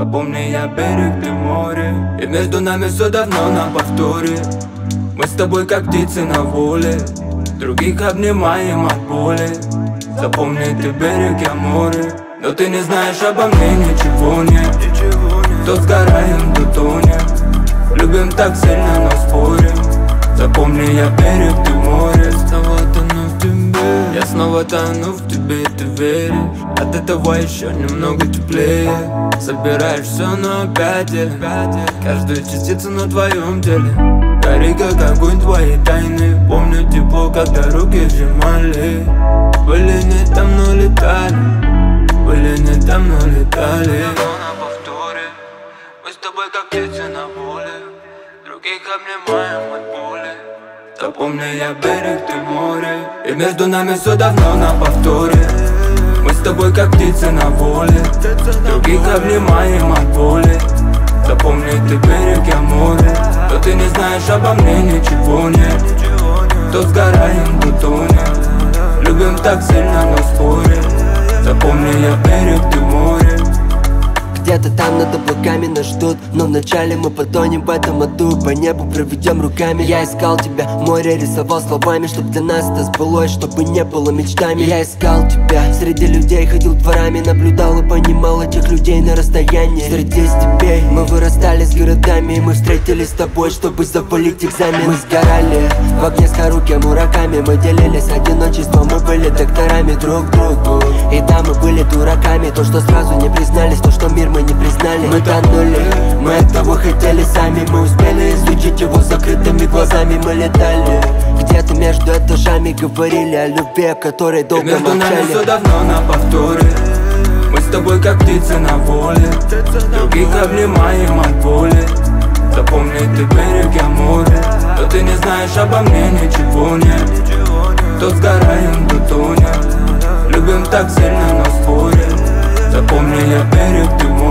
Запомни, я берег, ты море, и между нами все давно на повторе. Мы с тобой как птицы на воле, других обнимаем от боли. Запомни, ты берег, я море, но ты не знаешь обо мне ничего нет. То сгораем, то тонем, любим так сильно, но спорим. Запомни, я берег, ты море. Снова тону в тебе, я снова тону в тебе, ты веришь. От этого еще немного теплее. Собираешь все, но опять каждую частицу на твоем теле. Гори как огонь твои тайны. Помню тепло, когда руки сжимали. Были не там, но летали. Были не там, но летали. На повторе, мы с тобой как птицы на воле, других обнимаем от боли. Запомни, я берег, ты море, и между нами все давно на повторе. Мы с тобой как птицы на воле, других обнимаем от боли. Запомни, ты берег, я море, но ты не знаешь обо мне ничего нет. То сгораем, то тонем, любим так сильно, но спорим. Запомни, я берег, ты море. Где-то там над облаками нас ждут, но вначале мы потонем в этом аду. По небу проведем руками. Я искал тебя, море рисовал словами, чтоб для нас это сбылось, чтобы не было мечтами. Я искал тебя, среди людей ходил дворами, наблюдал и понимал этих людей на расстоянии. Среди степей мы вырастали с городами, и мы встретились с тобой, чтобы завалить экзамен. Мы сгорали в огне с Харуки Мураками, мы делились одиночеством, мы были докторами друг другу. И да, мы были дураками, то, что сразу не признались, то, что мир мы не признали. Мы тонули, мы этого хотели сами. Мы успели изучить его закрытыми глазами. Мы летали где-то между этажами, говорили о любви, о которой долго и между молчали. нами все давно на повторе. Мы с тобой как птицы на воле, других обнимаем от боли. Запомни, ты берег, я море, но ты не знаешь обо мне ничего нет. То сгораем, то тонем, любим так сильно, но спорим. Запомни, я берег, ты море.